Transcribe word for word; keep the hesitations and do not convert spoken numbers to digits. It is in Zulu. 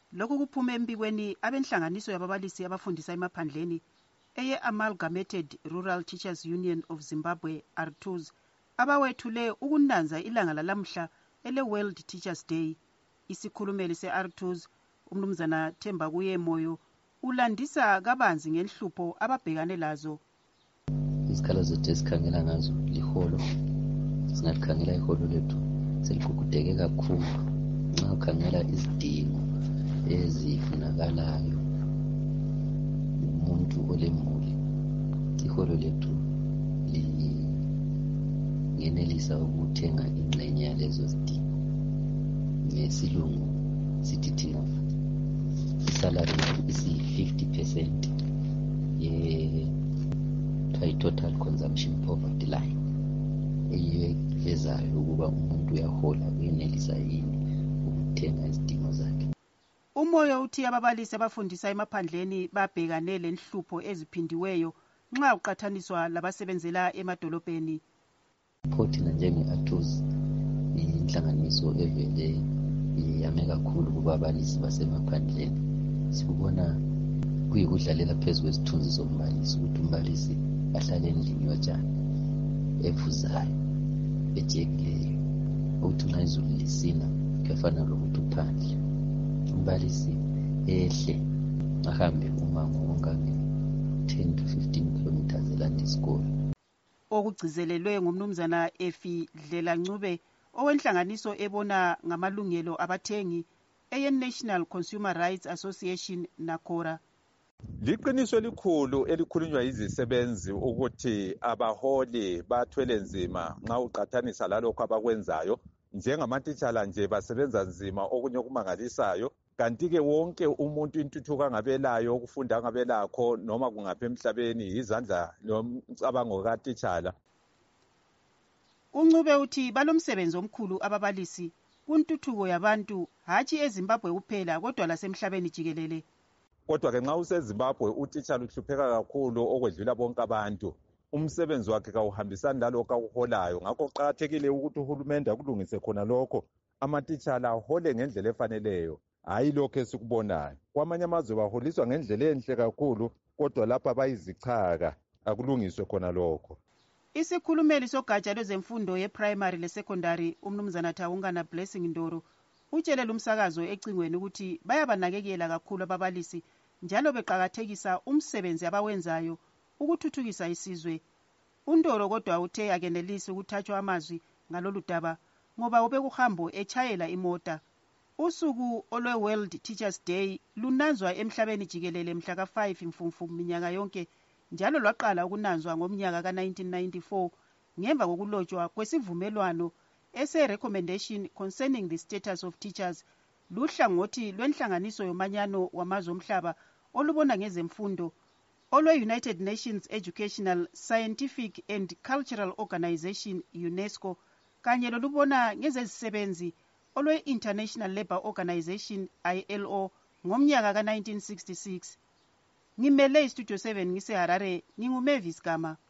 Lokhu kuphume embikweni abenhlanganiso yababalisi abafundisa emaphandleni eye Amalgamated Rural Teachers Union of Zimbabwe R T U Z abawethule ukunanza ilanga lalamhla ele World Teachers Day. Isikhulumeli se-R T U Z umnumzana Themba kuye Moyo ulandisa kabanzi ngenhlupho ababhekane lazo. Izikhala zethu esikhangela ngazo liholo, singalikhangela iholo lethu seligugudeke kakhulu nxa ukhangela izidingo ezifunakalayo umuntu olemuli. Iholo lethu lingenelisa ukuthenga ingxenye yalezo zidingo. Ngesilungu sithi thina isalary isi-fifty percent ye total consumption poverty line, eyivezayo ukuba umuntu uyahola uyenelisa yini ukuthenga izidingo zakhe. Umoyo uthi ababalisi abafundisa emaphandleni babhekane lenhlupho eziphindiweyo nxa uqathaniswa labasebenzela emadolobheni. Thina njenge-R T U Z inhlanganiso evele yame kakhulu kubabalisi basemaphandleni. Sikubona kuyikudlalela phezu kwesithunzi sombalisi ukuthi umbalisi ahlale endlini yotshani evuzayo ejekileyo ukuthi nxa izulu lisina kuyafana lokuthi uphandle. Umbalisi ehle ahambe umango ongange ten to fifteen kilometers elanda isikolo. Okugcizelelwe ngumnumzana Efi Dlela-Ncube owenhlanganiso ebona ngamalungelo abathengi eye National Consumer Rights Association NACORA. Liqiniso elikhulu elikhulunywa izisebenzi ukuthi abaholi bathwele nzima nxa uqathanisa lalokho abakwenzayo. Njengamatitshala nje basebenza nzima okunye okumangalisayo, kanti-ke wonke umuntu intuthuko angabelayo, ukufunda angabelakho noma kungapha emhlabeni izandla nomcabango katitshala. UNcube uthi balomsebenzi omkhulu ababalisi kuntuthuko yabantu hatshi eZimbabwe kuphela kodwa lasemhlabeni jikelele. Kodwa-ke nxa useZimbabwe utitshala uhlupheka kakhulu okwedlula bonke abantu. Umsebenzi wakhe kawuhambisani lalokho akuholayo. Ngakho kuqakathekile ukuthi uhulumende akulungise khona lokho, amatitshala ahole ngendlela efaneleyo, hayi lokho esikubonayo. Kwamanye amazwe baholiswa ngendlela enhle kakhulu, kodwa lapha bayizichaka, akulungiswe khona lokho. Isikhulumeli sogatsha lwezemfundo ye-primary le-secondary umnumzana Thawungana Blessing Ndoro utshele lumsakazo ecingweni ukuthi bayabanakekela kakhulu ababalisi njalo beqakathekisa umsebenzi abawenzayo ukuthuthukisa isizwe. UNdoro kodwa uthe akenelisi ukuthatshwa amazwi ngalolu daba ngoba ubekuhambo etshayela imota. Usuku olwe World Teachers Day lunanzwa emhlabeni jikelele mhla ka five Mfumfu minyaka yonke njalo lwaqala ukunanzwa ngomnyaka ka nineteen ninety-four ngemva kokulotshwa kwesivumelwano ese recommendation concerning the status of teachers luhlangothi lwenhlanganiso yomanyano wamazwe omhlaba olubona ngezemfundo olwe United Nations Educational, Scientific and Cultural Organization UNESCO kanye lolubona ngezezisebenzi olwe International Labour Organization I L O ngomnyaka ka nineteen sixty-six. Ngimele iStudio seven ngise Harare, nginguMavis Gama.